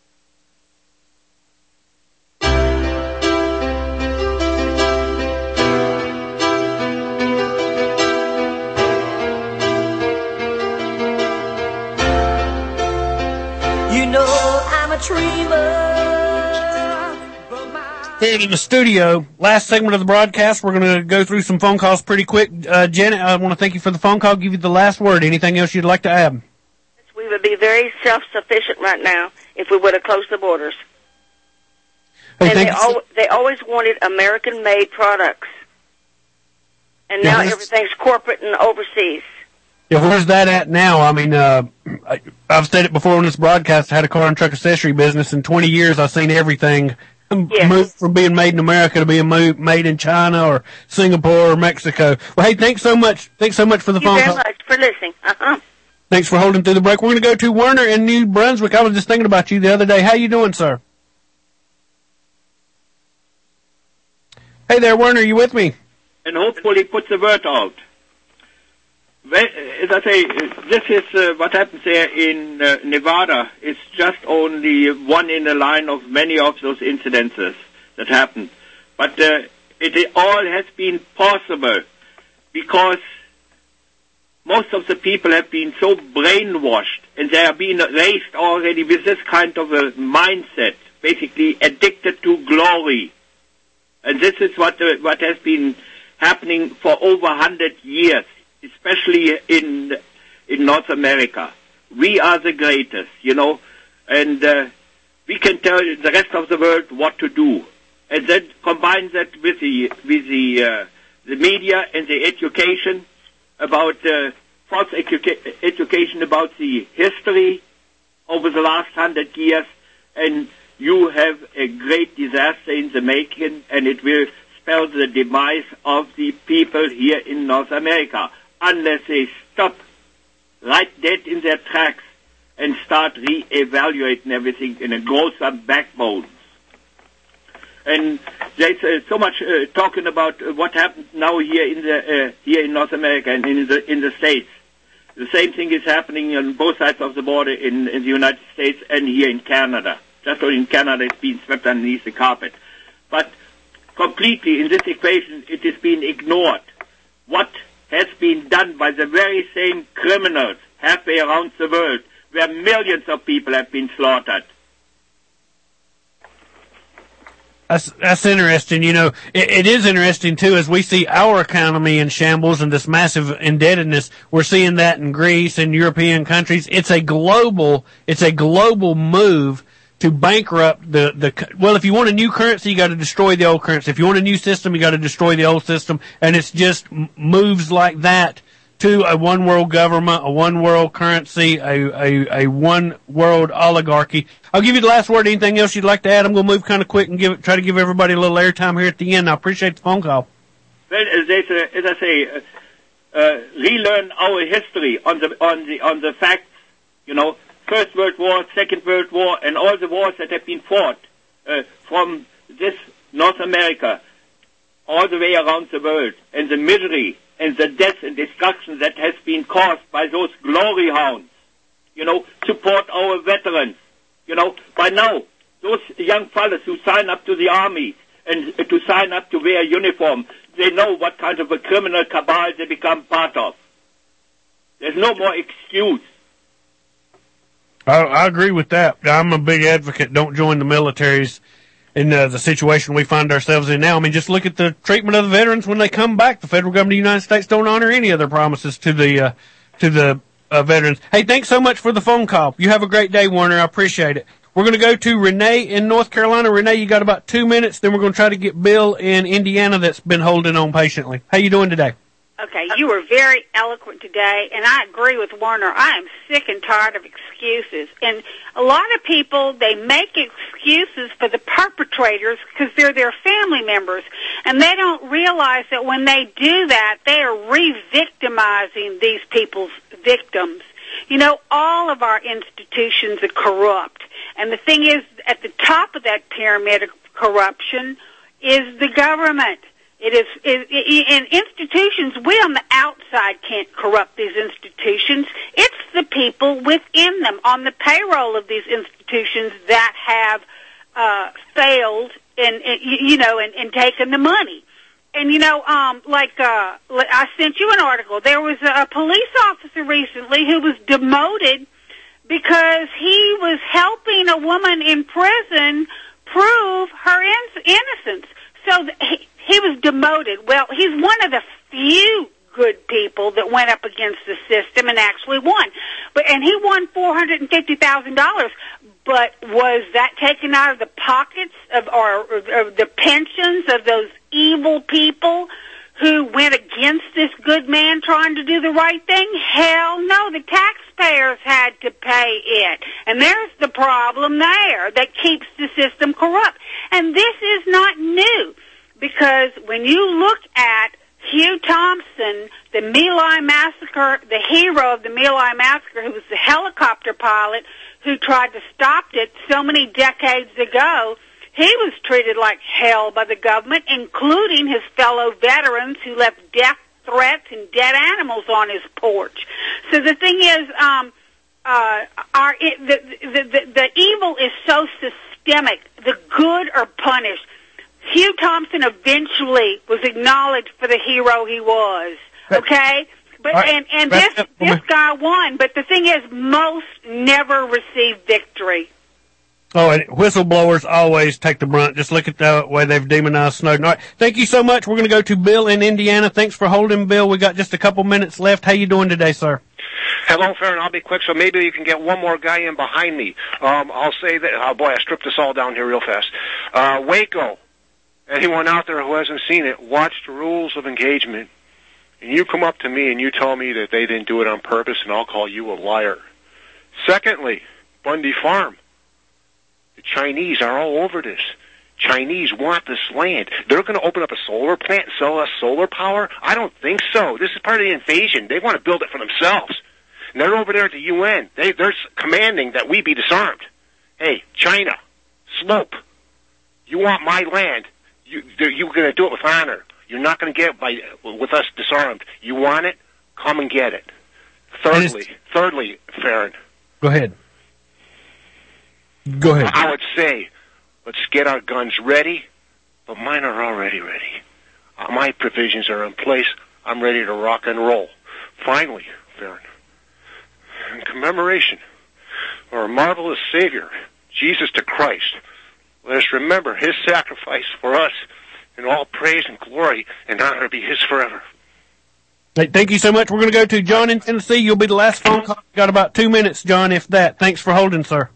Here in the studio, last segment of the broadcast, we're going to go through some phone calls pretty quick. Janet, I want to thank you for the phone call. Give you the last word. Anything else you'd like to add? We would be very self-sufficient right now if we would have closed the borders. Hey, and they always wanted American-made products. And now everything's corporate and overseas. Yeah, where's that at now? I mean, I've said it before on this broadcast. I had a car and truck accessory business. In 20 years, I've seen everything move from being made in America to being made in China or Singapore or Mexico. Well, hey, thanks so much. Thanks so much for the phone call. Thank you very much for listening. Thanks for holding through the break. We're going to go to Werner in New Brunswick. I was just thinking about you the other day. How you doing, sir? Hey there, Werner. You with me? And hopefully put the word out. Well, as I say, this is what happens there in Nevada. It's just only one in a line of many of those incidences that happened. But it all has been possible because most of the people have been so brainwashed and they are being raised already with this kind of a mindset basically addicted to glory. And this is what has been happening for over 100 years, especially in North America. We are the greatest, and we can tell the rest of the world what to do. And then combine that with the media and the education about false education about the history over the last 100 years, and you have a great disaster in the making, and it will spell the demise of the people here in North America, unless they stop right dead in their tracks and start re-evaluating everything and grow some backbones. And there's so much talking about what happens now here in North America and in the States. The same thing is happening on both sides of the border in the United States and here in Canada. Just in Canada, it's been swept underneath the carpet. But completely in this equation, it is being ignored. What has been done by the very same criminals halfway around the world, where millions of people have been slaughtered. That's interesting. It is interesting too, as we see our economy in shambles and this massive indebtedness. We're seeing that in Greece and European countries. It's a global move to bankrupt well, if you want a new currency, you got to destroy the old currency. If you want a new system, you got to destroy the old system. And it's just moves like that to a one world government, a one world currency, a one world oligarchy. I'll give you the last word. Anything else you'd like to add? I'm going to move kind of quick and try to give everybody a little airtime here at the end. I appreciate the phone call. Well, as I say, relearn our history on the facts. First World War, Second World War, and all the wars that have been fought from this North America all the way around the world, and the misery and the death and destruction that has been caused by those glory hounds. Support our veterans. By now, those young fellas who sign up to the army and to sign up to wear a uniform, they know what kind of a criminal cabal they become part of. There's no more excuse. I agree with that. I'm a big advocate. Don't join the militaries in the situation we find ourselves in now. I mean, just look at the treatment of the veterans when they come back. The federal government of the United States don't honor any of their promises to the veterans. Hey, thanks so much for the phone call. You have a great day, Warner. I appreciate it. We're going to go to Renee in North Carolina. Renee, you got about 2 minutes. Then we're going to try to get Bill in Indiana that's been holding on patiently. How you doing today? Okay, you were very eloquent today, and I agree with Warner. I am sick and tired of excuses. And a lot of people, they make excuses for the perpetrators because they're their family members. And they don't realize that when they do that, they are re-victimizing these people's victims. All of our institutions are corrupt. And the thing is, at the top of that pyramid of corruption is the government. In institutions, we on the outside can't corrupt these institutions. It's the people within them, on the payroll of these institutions, that have failed and taken the money. And I sent you an article. There was a police officer recently who was demoted because he was helping a woman in prison prove her innocence. So he was demoted. Well, he's one of the few good people that went up against the system and actually won. And he won $450,000. But was that taken out of the pockets of the pensions of those evil people who went against this good man trying to do the right thing? Hell no, the taxpayers had to pay it. And there's the problem there that keeps the system corrupt. And this is not new, because when you look at Hugh Thompson, the My Lai massacre, the hero of the My Lai massacre, who was the helicopter pilot who tried to stop it so many decades ago, he was treated like hell by the government, including his fellow veterans who left death threats and dead animals on his porch. So the thing is, the evil is so systemic. The good are punished. Hugh Thompson eventually was acknowledged for the hero he was. Okay? But and this guy won, but the thing is, most never receive victory. Oh, and whistleblowers always take the brunt. Just look at the way they've demonized Snowden. All right. Thank you so much. We're going to go to Bill in Indiana. Thanks for holding, Bill. We got just a couple minutes left. How you doing today, sir? Hello, Farron. I'll be quick, so maybe you can get one more guy in behind me. I'll say that, oh boy, I stripped this all down here real fast. Waco. Anyone out there who hasn't seen it, watch the Rules of Engagement. And you come up to me and you tell me that they didn't do it on purpose, and I'll call you a liar. Secondly, Bundy Farm. The Chinese are all over this. Chinese want this land. They're going to open up a solar plant and sell us solar power? I don't think so. This is part of the invasion. They want to build it for themselves. And they're over there at the UN. They're commanding that we be disarmed. Hey, China, slope. You want my land. You're going to do it with honor. You're not going to get it with us disarmed. You want it? Come and get it. Thirdly, Farron. Go ahead. Go ahead. I would say, let's get our guns ready, but mine are already ready. My provisions are in place. I'm ready to rock and roll. Finally, Farron, in commemoration of our marvelous Savior, Jesus the Christ, let us remember His sacrifice for us, and all praise and glory and honor be His forever. Hey, thank you so much. We're going to go to John in Tennessee. You'll be the last phone call. Got about 2 minutes, John, if that. Thanks for holding, sir.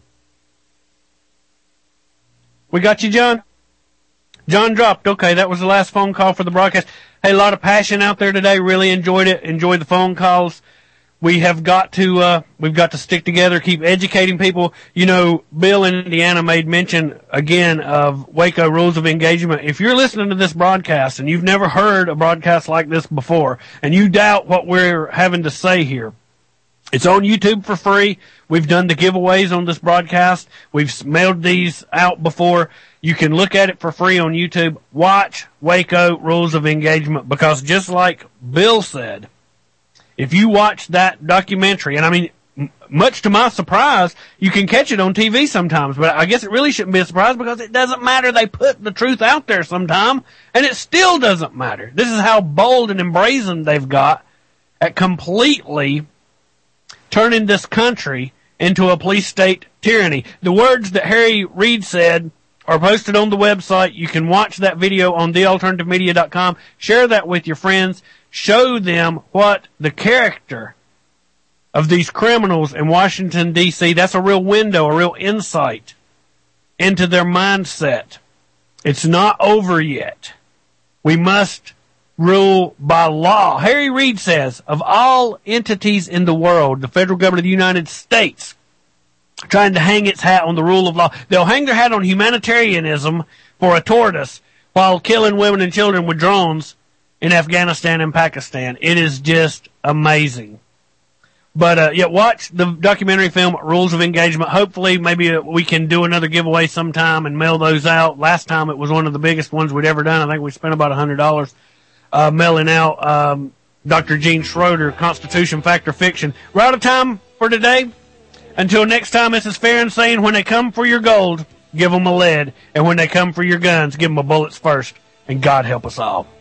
We got you, John? John dropped. Okay, that was the last phone call for the broadcast. Hey, a lot of passion out there today. Really enjoyed it. Enjoyed the phone calls. We have got to, we've got to stick together, keep educating people. You know, Bill in Indiana made mention again of Waco Rules of Engagement. If you're listening to this broadcast and you've never heard a broadcast like this before and you doubt what we're having to say here, it's on YouTube for free. We've done the giveaways on this broadcast. We've mailed these out before. You can look at it for free on YouTube. Watch Waco Rules of Engagement, because just like Bill said, if you watch that documentary, and I mean, much to my surprise, you can catch it on TV sometimes, but I guess it really shouldn't be a surprise because it doesn't matter. They put the truth out there sometime, and it still doesn't matter. This is how bold and embrazen they've got at completely turning this country into a police state tyranny. The words that Harry Reid said are posted on the website. You can watch that video on thealternativemedia.com. Share that with your friends. Show them what the character of these criminals in Washington, D.C., that's a real window, a real insight into their mindset. It's not over yet. We must rule by law. Harry Reid says, of all entities in the world, the federal government of the United States trying to hang its hat on the rule of law. They'll hang their hat on humanitarianism for a tortoise while killing women and children with drones in Afghanistan and Pakistan. It is just amazing. But, yeah, watch the documentary film Rules of Engagement. Hopefully, maybe we can do another giveaway sometime and mail those out. Last time it was one of the biggest ones we'd ever done. I think we spent about $100 mailing out Dr. Gene Schroeder, Constitution, Fact or Fiction. We're out of time for today. Until next time, this is Farron saying, when they come for your gold, give them a lead. And when they come for your guns, give them a bullets first. And God help us all.